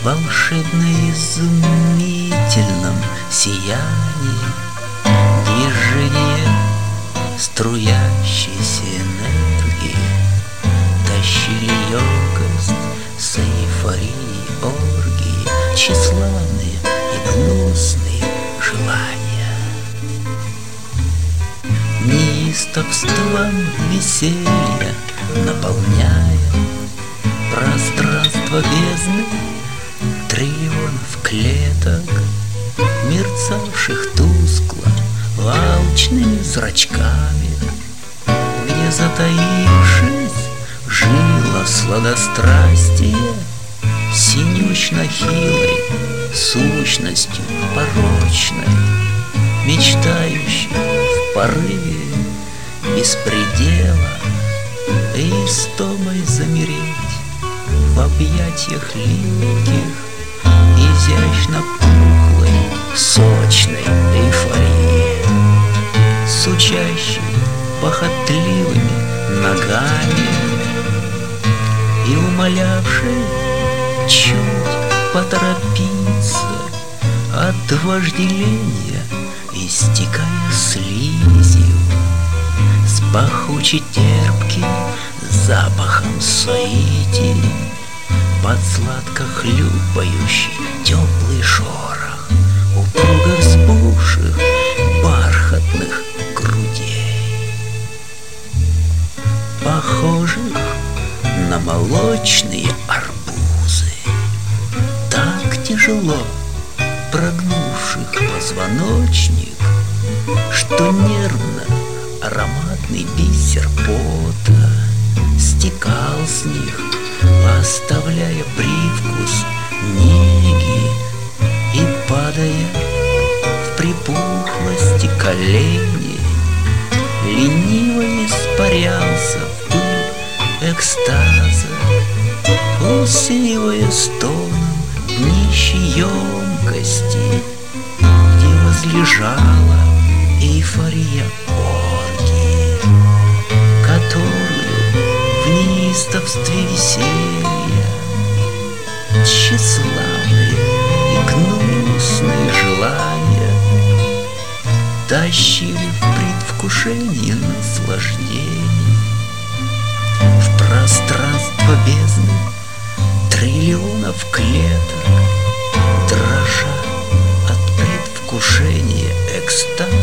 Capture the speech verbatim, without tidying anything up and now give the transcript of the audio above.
волшебно-изумительном сиянии движение струящейся энергии тащили емкость с эйфорией оргии, тщеславные и гнусные желания. Неистовством веселья наполняя пространство бездны триллионов клеток, мерцавших тускло алчными зрачками, где, затаившись, жило сладострастие синюшно-хилой сущностью порочной, мечтающей в порыве беспредела и истомой замереть в объятиях липких, изящно пухлой, сочной эйфории, сучащей похотливыми ногами и умолявшей чуть поторопиться от вожделения, истекая слизью с пахуче-терпким запахом соити, под сладко хлюпающий теплый шорох упруго взбухших бархатных грудей, похожих на молочные арбузы, так тяжело прогнувших позвоночник, что нервно ароматный бисер пота стекал с них, оставляя привкус неги и, падая в припухлости коленей, лениво испарялся в пыль экстаза, усеивая стоном днище емкости, где возлежала эйфория оргии, которую в неистовстве веселья тщеславные и гнусные желания тащили в предвкушении наслаждений в пространство бездны триллионов клеток, дрожа от предвкушения экстаза.